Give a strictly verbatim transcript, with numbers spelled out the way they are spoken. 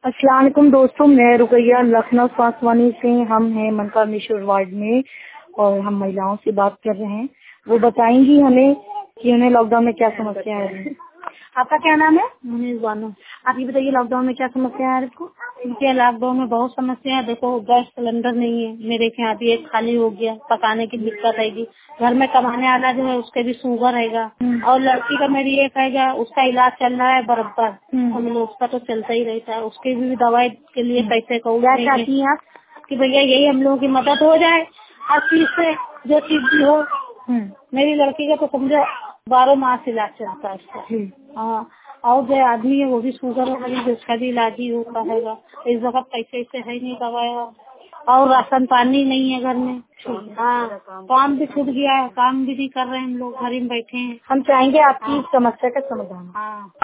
अस्सलाम वालेकुम दोस्तों, मैं रुकैया लखनऊ स्वास्थ्यवानी से। हम हैं मनकामेश्वर वार्ड में और हम महिलाओं से बात कर रहे हैं। वो बताएंगी हमें कि उन्हें लॉकडाउन में क्या समस्या है। आपका क्या नाम है? मुनीस बानो। आप ये बताइए लॉकडाउन में क्या समस्या है आपको? मुझे लॉकडाउन में बहुत समस्या है। देखो, गैस सिलेंडर नहीं है मेरे के यहाँ भी, एक खाली हो गया, पकाने की दिक्कत आएगी। घर में कमाने वाला जो है उसके भी शुगर रहेगा और लड़की का मेरी एक है, उसका इलाज चल रहा है बराबर। हम लोग उसका तो चलता ही रहता है, उसकी भी दवाई के लिए पैसे को चाहती हैं आप कि भैया यही हम लोगों की मदद हो जाए हर चीज से, जो चीज भी हो। मेरी लड़की का तो समझो बारह मास इलाज चलता है उसका। हाँ, और जो आदमी है वो भी शुगर हो गई, उसका भी इलाज ही होता है। इस जगह पैसे ऐसे है नहीं दवाया और राशन पानी नहीं है घर में। हाँ, काम भी छूट गया है, काम भी नहीं कर रहे हैं, हम लोग घर में बैठे हैं। हम चाहेंगे आपकी समस्या का समाधान। हाँ।